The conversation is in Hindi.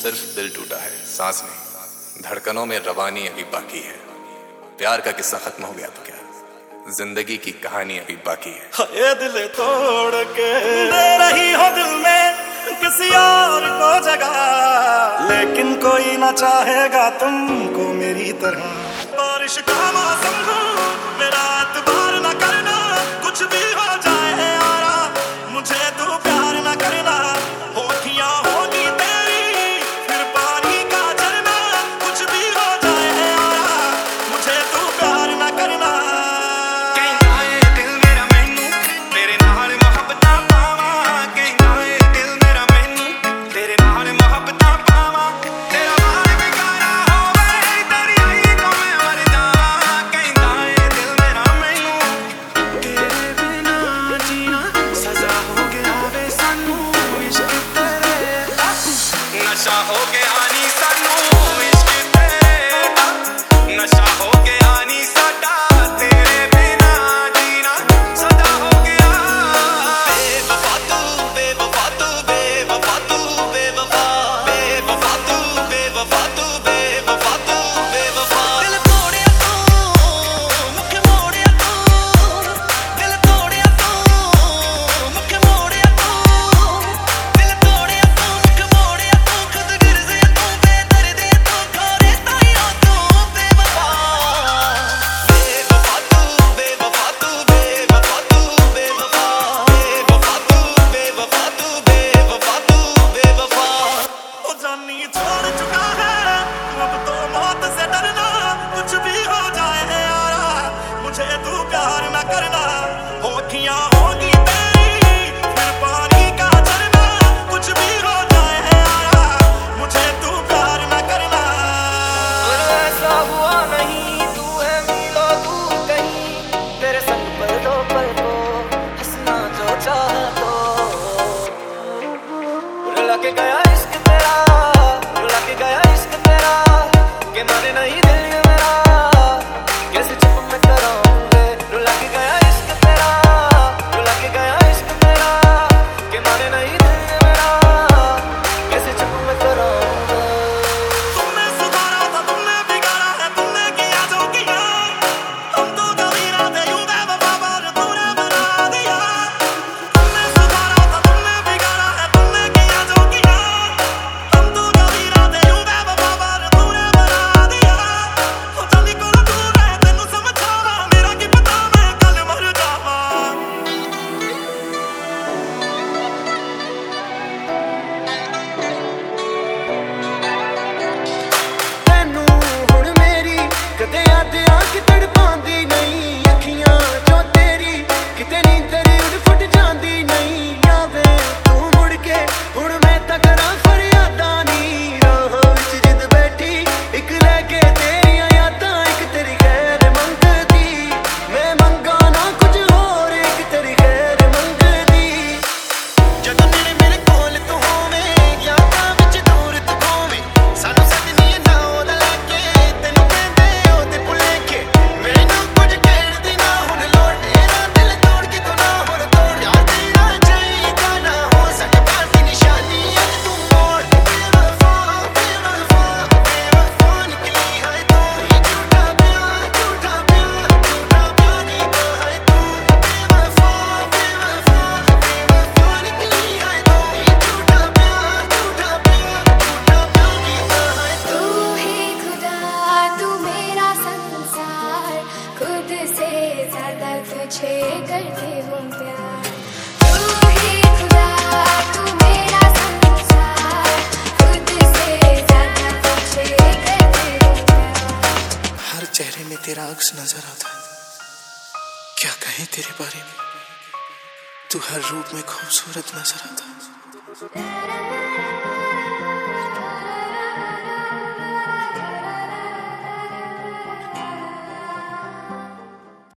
सिर्फ दिल टूटा है, सांस नहीं। धड़कनों में रवानी अभी बाकी है। प्यार का किस्सा खत्म हो गया तो क्या, जिंदगी की कहानी अभी बाकी है। हाय दिल तोड़ के दे रही हो दिल में किसी और को जगह, लेकिन कोई ना चाहेगा तुमको मेरी तरह। बारिश का मौसम हो मेरा एतबार ना करना, कुछ भी हो जाए यारा मुझे तू प्यार ना करना। होठियां होगी तेरी फिर पानी का झरना, कुछ भी हो जाए यारा मुझे तू प्यार ना करना। नशा हो गया नी सानू इश्क तेरा, नशा हो गया नी साडा तेरे बिना जीना सदा हो गया। बेवफा तू बेवफा तू बेवफा तू बेवफा, बेवफा तू बेवफा तू बेवफा तू बेवफा। दिल तोड़िया तू मुख मोड़िया तू, दिल तोड़िया तू मुख मोड़िया तू, दिल तोड़िया तू मुख मोड़िया तू। खुद गिर से तू बेदर्दी तू खोरे ताया तू बेवफा, बेवफा तू बेवफा तू बेवफा तू बेवफा, बेवफा तू बेवफा तू बेवफा तू बेवफा। ओ जानी छोड़ चुका है अब तो मौत से डरना, कुछ भी हो जाए यारा मुझे तू प्यार ना करना। होठियां होगी तेरी फिर पानी का झरना, कुछ भी हो जाए यारा मुझे तू प्यार ना करना। ऐसा हुआ नहीं तू है मिलो तू कहीं, तेरे संग पल दो पल को हंसना जो चाहे तो। रुला के गया इश्क तेरा, रुला के गया इश्क तेरा, के माने नहीं दिल ये मेरा, कैसे चुप मैं कराऊंगे। रुला के गया इश्क तेरा, रुला के गया इश्क तेरा, के माने नहीं दिल ये मेरा, कैसे चुप मैं कराऊंगा। तुमने सुधारा था तुमने बिगाड़ा है तुमने किया जो किया, हम तो कभी ना थे यूं बेवफा पर तूने बना दिया। तुमने सुधारा था तुमने बिगाड़ा है तुमने किया जो किया, हम तो कभी ना थे यूं बेवफा पर तूने बना दिया। ओ जानी को दूर है तेनू समझावा, मेरा की पता मैं कल मर जावा। ਤੈਨੂੰ ਹੁਣ ਮੇਰੀ ਕਦੇ ਯਾਦ ਆ ਕੇ ਤੜਪਾਉਂਦੀ ਨਹੀਂ, ਅੱਖੀਆਂ ਜੋ ਤੇਰੀ ਕਿਤੇ ਨੀਂਦਰ ਉੱਡ ਫੁੱਟ ਜਾਂਦੀ ਨਹੀਂ। ਆਵੇ ਤੂੰ ਮੁੜ ਕੇ ਹੁਣ ਮੈਂ ਤਾਂ ਕਰਾਂ ਫਰਿਆਦਾਂ ਨੀ, ਰਾਹਾਂ ਵਿੱਚ ਜਿੱਦ ਬੈਠੀ ਇੱਕ ਰਹਿ ਕੇ ਤੇਰੀਆਂ ਯਾਦਾਂ, ਇੱਕ ਤੇਰੀ ਗੈਰ ਮੰਗਦੀ ਮੈਂ ਮੰਗਾ ਨਾ ਕੁਝ ਹੋਰ, ਇੱਕ ਤੇਰੀ ਗੈਰ ਮੰਗਦੀ। ਜਦੋਂ ਮੇਰੇ ਕੋਲ ਤੂੰ ਹੋਵੇਂ ਯਾਦਾਂ ਵਿੱਚ ਦੂਰ ਤੂੰ ਖੋਵੇਂ, ਸਾਨੂੰ ਸੱਜਣੀ ਨਾ ਉਹਦਾ ਲੈ ਕੇ ਤੈਨੂੰ ਕਹਿੰਦੇ ਉਹਦੇ ਭੁਲੇਖੇ। ਮੈਨੂੰ ਕੁਝ ਕਹਿਣ ਦੀ ਨਾ ਹੁਣ ਲੋੜ, ਮੇਰਾ ਦਿਲ ਤੋੜ ਕੇ ਤੂੰ ਨਾ ਹੁਣ ਤੋੜ। ਯਾਰ ਤੇਰਾ ਚਾਹੀਦਾ ਨਾ ਹੋ ਸਾਡੇ ਪਿਆਰ ਦੀ ਨਿਸ਼ਾਨੀ ਅੱਜ ਤੂੰ ਮੋੜ। ਬੇਵਫਾ ਬੇਵਫਾ ਬੇਵਫਾ ਨਿਕਲੀ ਹੈ ਤੂੰ, ਇਹ ਝੂਠਾ ਪਿਆਰ ਝੂਠਾ ਪਿਆਰ ਝੂਠਾ ਪਿਆਰ ਕੀਤਾ ਹੈ ਤੂੰ। ਬੇਵਫਾ ਬੇਵਫਾ ਬੇਵਫਾ ਨਿਕਲੀ ਹੈ ਤੂੰ, ਇਹ ਝੂਠਾ ਪਿਆਰ ਝੂਠਾ ਪਿਆਰ ਝੂਠਾ ਪਿਆਰ ਕੀਤਾ ਹੈ ਤੂੰ। तू ही खुदा तू मेरा संसार, खुद से ज्यादा तुझे करती हूँ प्यार। तू ही खुदा तू मेरा संसार, खुद से ज्यादा तुझे करती हूँ प्यार। हर चेहरे में तेरा अक्स नजर आता है, क्या कहें तेरे बारे में, तू हर रूप में खूबसूरत नजर आता है। ला ला ला